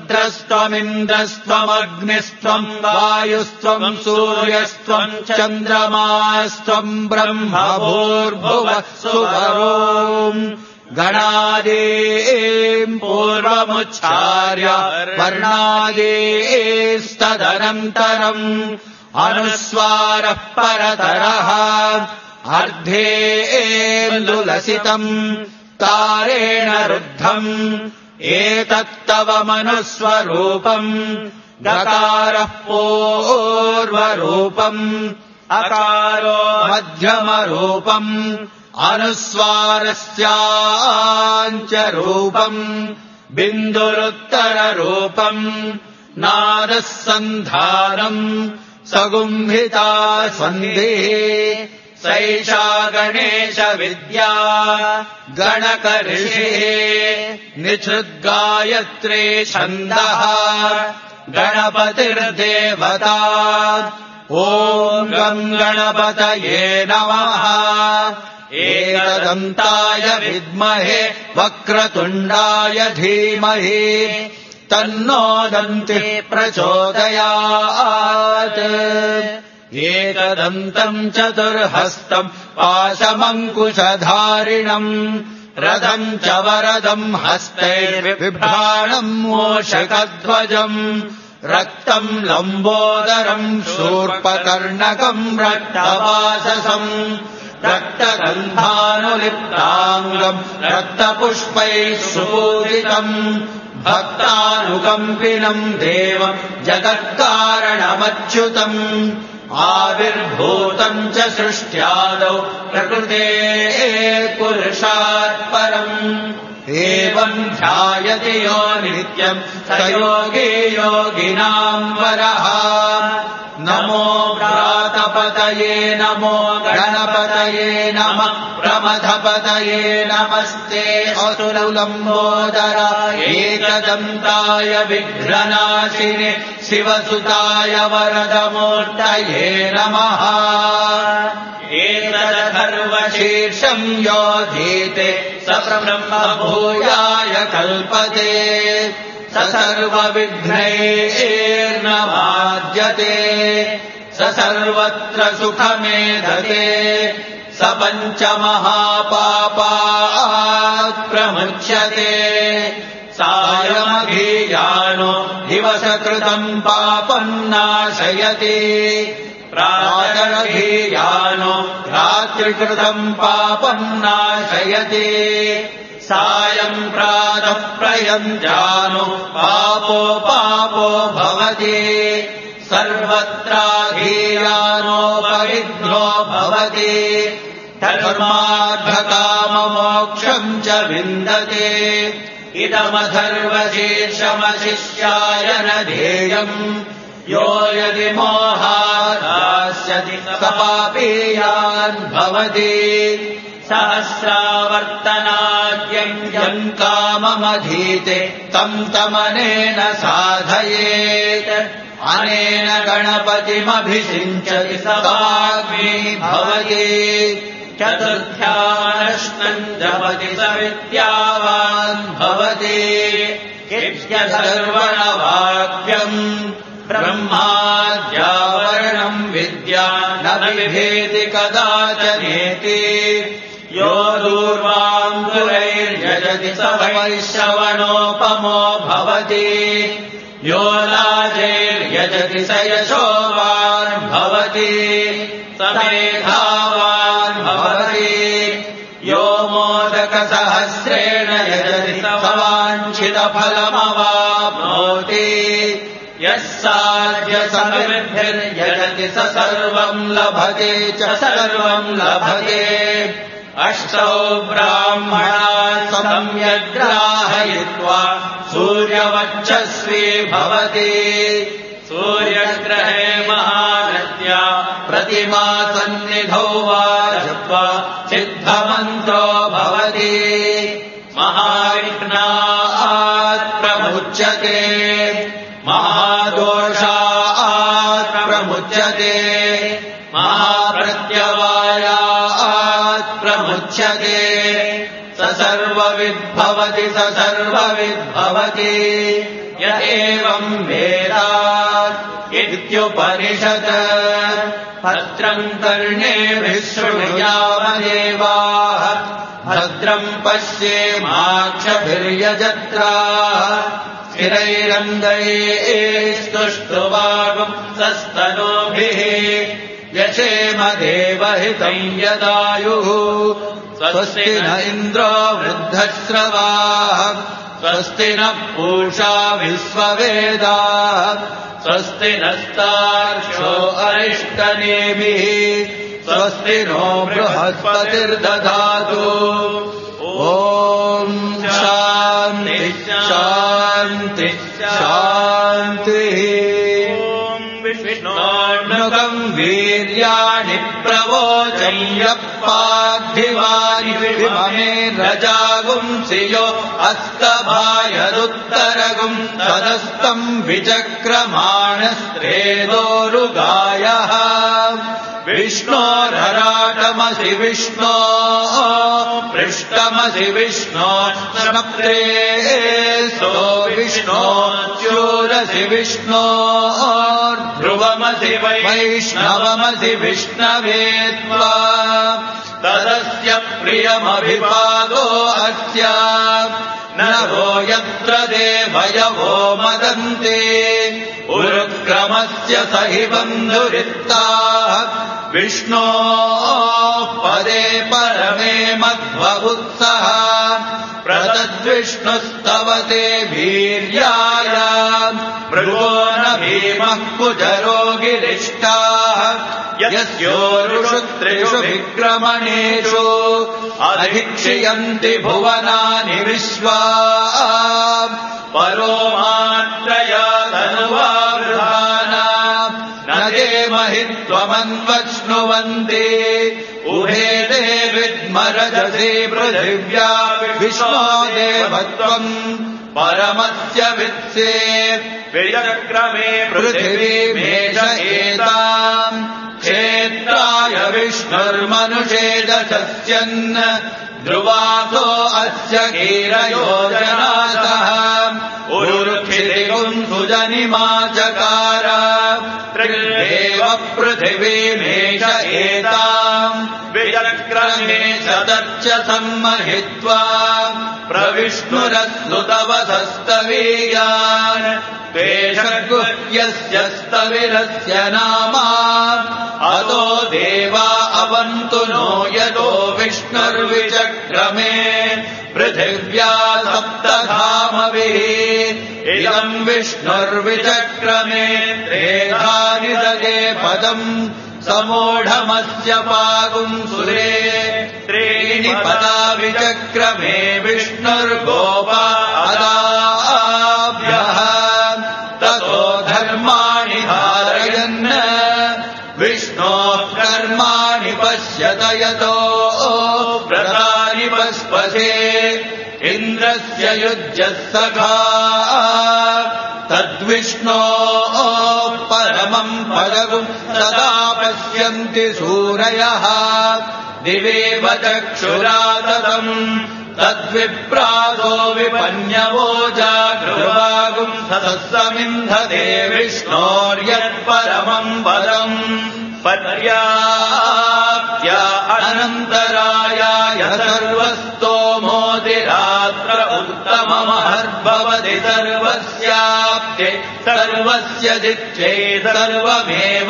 S2: रुद्रस्त्वमिन्द्रस्त्वमग्निस्त्वम् वायुस्त्वम् सूर्यस्त्वम् चन्द्रमास्त्वम् ब्रह्म भूर्भुवः सुवरोम् गणादीम् पूर्वमुच्चार्य वर्णादीस्तदनन्तरम् अनुस्वारः परतरः अर्धेन्दुलसितम् तारेण रुद्धम् एतत्तव मनुस्वरूपम् गकारः पूर्वरूपम् अकारो मध्यमरूपम् अनुस्वारस्याञ्च रूपम् बिन्दुरुत्तररूपम् नादः सन्धानम् सगुम्भिता सन्धिः सैषा गणेशविद्या गणकऋषिः निछृद्गायत्री छन्दः गणपतिर्देवता ॐ गम् गणपतये नमः एकदन्ताय विद्महे वक्रतुण्डाय धीमहि तन्नो दन्तिः प्रचोदयात् एकदन्तम् चतुर्हस्तम् पाशमङ्कुशधारिणम् रथम् च वरदम् हस्तैर्बिभ्राणम् मूषकध्वजम् रक्तम् लम्बोदरम् शूर्पकर्णकम् रक्तवाससम् रक्तगन्धानुलिप्ताङ्गम् रक्तपुष्पैः सुपूजितम् भक्तानुकम्पिनम् देवम् जगत्कारणमच्युतम् आविर्भूतम् च सृष्ट्यादौ प्रकृतेः पुरुषात् परम् एवम् ध्यायति यो नित्यम् स योगी योगिनाम् वरः नमो व्रातपतये नमो गणपतये नमः प्रमथपतये नमस्ते असुरलम्बोदराय एकदन्ताय विघ्ननाशिने शिवसुताय वरदमूर्तये नमः एतदथर्वशीर्षम् योधीते स ब्रह्मभूयाय कल्पते स सर्वविघ्नैर्न बाध्यते स सर्वत्र सुखमेधते स पञ्चमहापापात् प्रमुच्यते सायमघीयानो दिवसकृतम् पापम् नाशयति प्रातरघीयानो रात्रिकृतम् पापम् नाशयति सायम् प्रातः प्रयञ्जानो पापो पापो भवति सर्वत्राघीयानोपविघ्नो भवति धर्मार्थकाममोक्षम् च विन्दते इदमथर्वशीर्षमशिष्याय न ध्येयम् यो यदि मोहादास्यति स पापीयान् भवति सहस्रावर्तनाद्यम् काममधीते तम् तमनेन साधयेत् अनेन गणपतिमभिषिञ्चति स वाग्मी भवति चतुर्थ्यामनश्नम् जपति स विद्यावान् भवति सर्वणवाक्यम् ब्रह्माद्यावरणम् विद्या न बिभेति कदाचनेति यो दूर्वाङ्गुरैर्यजति स वैश्रवणोपमो भवति यो लाजैर्यजति स यशोवान् भवति स मेधावान् भवति यो मोदकसहस्रेण यजति स वाञ्छितार्थम् फलमवाप्नोति यः साध्य समिद्भिर्यजति स सर्वम् लभते च सर्वम् लभते अष्टौ ब्राह्मणाः सम्यग्राहयित्वा सूर्यवक्षस्वी भवति सूर्यग्रहे महानद्या प्रतिमा सन्निधौ वा जप्त्वा सिद्धमन्त्रो भवति महाविघ्नात् प्रमुच्यते महादोषात् प्रमुच्यते महाप्रत्यवायात् प्रमुच्यते स सर्वविद्भवति स सर्वविद्भवति य एवम् वेद इत्युपनिषत् भद्रम् कर्णेभिः शृणुयामदेवाः भद्रम् पश्येमाक्षभिर्यजत्राः स्थिरैरङ्गैस्तुष्टुवागुम् सस्तनूभिः यशेम देवहितम् यदायुः स्वस्ति न इन्द्रो वृद्धश्रवाः स्वस्ति नः पूषा विश्ववेदाः स्वस्ति नस्तार्क्ष्यो अरिष्टनेमिः स्वस्ति नो बृहस्पतिर्दधातु ॐ शान्ति शान्ति शान्तिः विष्णोर्नुकम् वीर्याणि प्रवोचं यः पार्थिवानि विममे रजागुंसियो अस्तभायदुत्तरगुम् तदस्तम् विचक्रमाणस्त्रेदोरुगायः विष्णोरराटमसि विष्णो पृष्ठमसि विष्णो स्नप्रेस्तो विष्णो च्यूरसि विष्णो ध्रुवमसि वैष्णवमसि विष्णवे त्वा तदस्य प्रियमभिवादो अस्य नरो यत्र देवयवो मदन्ते उरुक्रमस्य स हि बन्धुरित्ताः विष्णोः पदे परमे मध्वबुत्सः प्रतद्विष्णुस्तवते वीर्याय मृगो न भीमः कुजरो गिरिष्टाः यस्योरुषु त्रिषु विक्रमणेषु अधिक्षियन्ति भुवनानि विश्वा परो मात्रया तनुवावृधानाम् न देमहि त्वमन्वश्नुवन्ति उभे देविद्मरजसे पृथिव्या विष्णो देवत्वम् परमस्य वित्से विचक्रमे पृथिवीमेष एताम् क्षेत्राय विष्णुर्मनुषे दशस्यन् ध्रुवासो अस्य कीरयोजनासः उरुक्षितिगुम् सुजनिमा चकार त्रिदेव पृथिवीमेष एताम् विचक्रमे सतर्च सम्महित्वा प्रविष्णुरस्नुतवसस्तवीयान् द्वेषगुह्यस्य स्तविरस्य नामा अतो देवा अवन्तु नो यतो विष्णुर्विचक्रमे पृथिव्या सप्तधामभिः इदम् विष्णुर्विचक्रमे त्रेधानि दगे पदम् समूढमस्य पागुंसुरे त्रीणि पदा विचक्रमे विष्णुर्गोपादाभ्यः ततो धर्माणि धारयन् विष्णोः कर्माणि पश्यत यतो व्रतानि पस्पशे इन्द्रस्य युज्यः सखा तद्विष्णोः परमम् पदगुम् सदा पश्यन्ति सूरयः दिवेव चक्षुराततम् तद्विप्रासो विपन्यवो जागृवागुम् सदस्समिन्धते विष्णोर्यत्परमम् पदम् पर्याप्त्य अनन्तरायाय सर्वस्तोमोदिरात्र उत्तममहर्भवति सर्वस्याप्ते सर्वस्य जित्यै सर्वमेव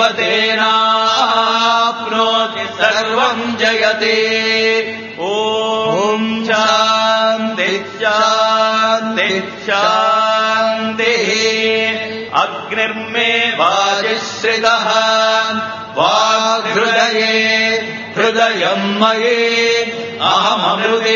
S2: तेनाप्नोति सर्वम् जयते ॐ शान्ति शान्ति
S1: शान्तिः अग्निर्मे वाजिश्रितः वाग्हृदये हृदयम् मये अहममृते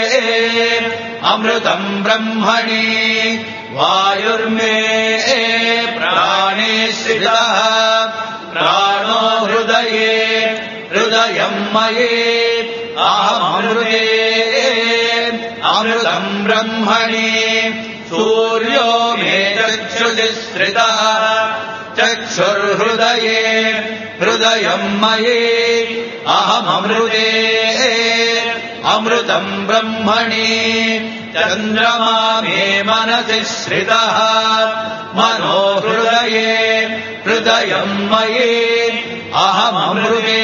S1: अमृतम् ब्रह्मणि वायुर्मे प्राणे श्रितः प्राणो हृदये हृदयम् मये अहममृते अमृतम् ब्रह्मणि सूर्यो मे चक्षुषि श्रितः चक्षुर्हृदये हृदयम् मये अहममृते अमृतम् ब्रह्मणि चन्द्रमा मे मनसि श्रितः मनो हृदये हृदयम् मये अहममृते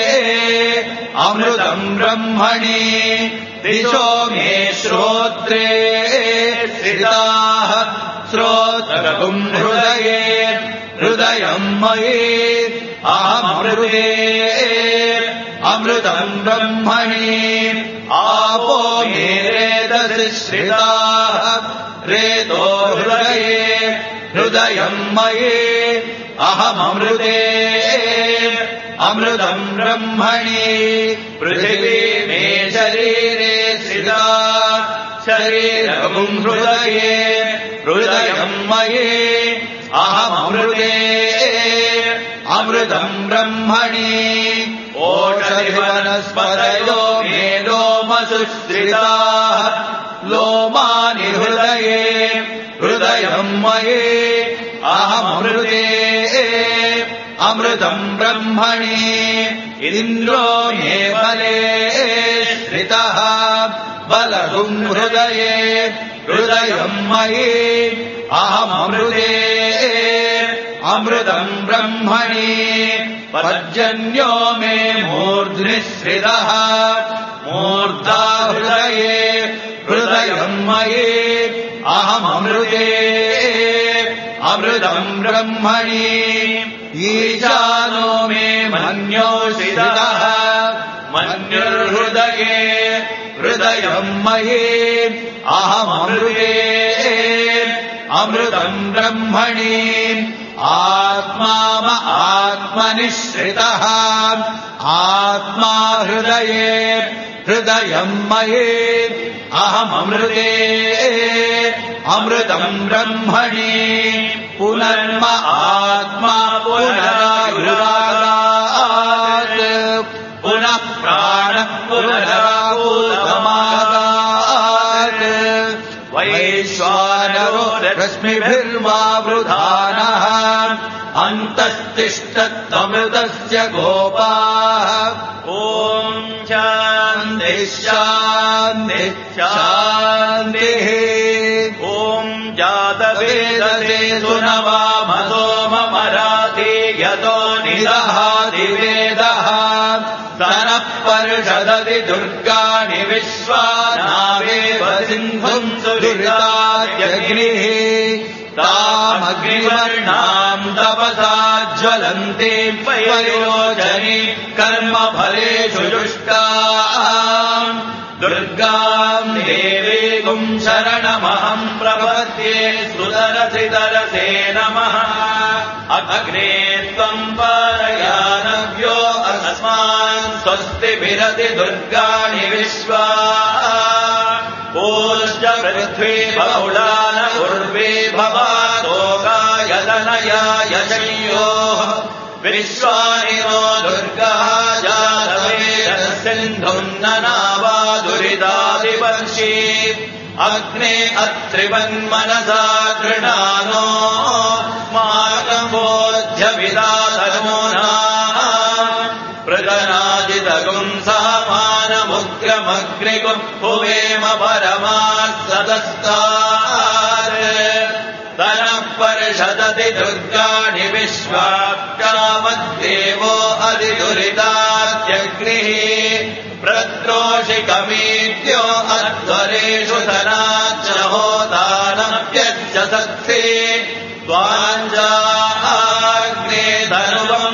S1: अमृतम् ब्रह्मणि दिशो मे श्रोत्रे श्रिताः श्रोत्रगुम् हृदये हृदयम् मये अहममृते अमृतम् ब्रह्मणि आपो मे रेतसि श्रिताः रेतो हृदये हृदयम् मये अहममृते अमृतम् ब्रह्मणि पृथिवी मे शरीरे श्रिता शरीरगुम् हृदये हृदयम् मये अहममृते अमृतम् ब्रह्मणि ओषधिवनस्पतयो मे लोमसुश्रिताः लोमानि हृदये हृदयम् मये अहममृते अमृतम् ब्रह्मणि इन्द्रो मे बले श्रितः बलगुम् हृदये हृदयम् मये अहममृते अमृतम् ब्रह्मणि पर्जन्यो मे मूर्ध्नि श्रितः मूर्धा हृदये हृदयम् मये अहममृते अमृतम् ब्रह्मणि ईशानो मे मन्यो श्रितः मन्युर्हृदये हृदयम् मये अहममृते अमृतम् ब्रह्मणि आत्मा आत्मनिश्रितः आत्मा हृदये हृदयम् मये अहममृते अमृतम् ब्रह्मणि पुनर्म आत्मा पुनरायुरागात् पुनः प्राणः पुनराभूतमागात् वैश्वानरो रश्मिभिर्वावृधानः अन्तस्तिष्ठत्तमृतस्य गोपाः ॐ शान्तिः शान्तिः शान्तिः ॐ जातवेदसे सुनवामसोममराधि यतो निदहादिवेदः सनः पर्षदति दुर्गाणि विश्वानावेव सिन्धुम् सुहृतात्यग्निः तामग्निवर्णाम् तपसा ज्वलन्तीम् पयोजनि कर्मफलेषु जुष्टाम् दुर्गाम् देवीगुम् शरणमहम् प्रपद्ये सुदरसिदरसे नमः अग्ने त्वम् पारयानव्यो अस्मान् स्वस्तिभिरति दुर्गाणि विश्वा पूज्य पृथ्वी बहुलान उर्वे भवातोकायतनयाय शय्योः विश्वानि नो दुर्गः जातवेदः सिन्धुम् ननावादुरिदादिवर्षी अग्ने अत्रिवन्मनसा गृणानो मार्गबोध्यविदातनोना प्रजनादितगुम् सहमानमुग्रमग्निगुम् भुवेम परमात्सदस्तात् तनः पर्षदति दुर्गाणि विश्वाक्रामद्देवो अधिदुरितात्यग्निः प्रत्रोषिकमीड्यो अध्वरेषु सनाच्च होतानप्यच्च सत्से त्वाञ्जाग्ने धनुवम्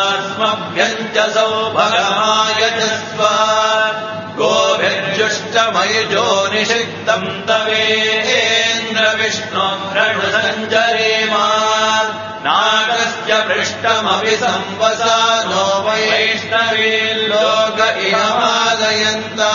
S1: विप्रयस्वास्मभ्यम् च सौभगमायजस्व गोभिर्जुष्टम मयुजो निषिक्तम् तवेन्द्र विष्णो रणुसञ्चरेमा नागस्य पृष्ठमपि संवसानो वैष्णवील्लोक इहमादयन्ता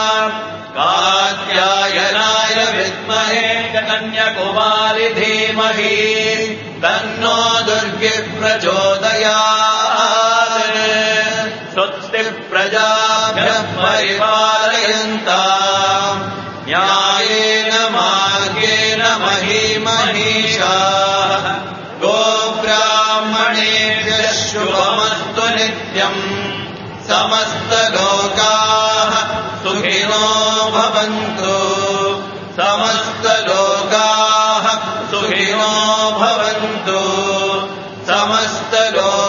S1: कात्यायनाय विद्महे कन्याकुमारि धीमहि तन्नो दुर्गे प्रचोदयात् स्वस्ति प्रजाभ्यः परिपालयन्ताम् न्यायेन मार्गेण महीमहीषाः गोब्राह्मणेभ्यः शुभमस्तु नित्यम् समस्तलोकाः सुखिनो भवन्तु समस्तलोकाः सुखिनो भवन्तु समस्तलोकाः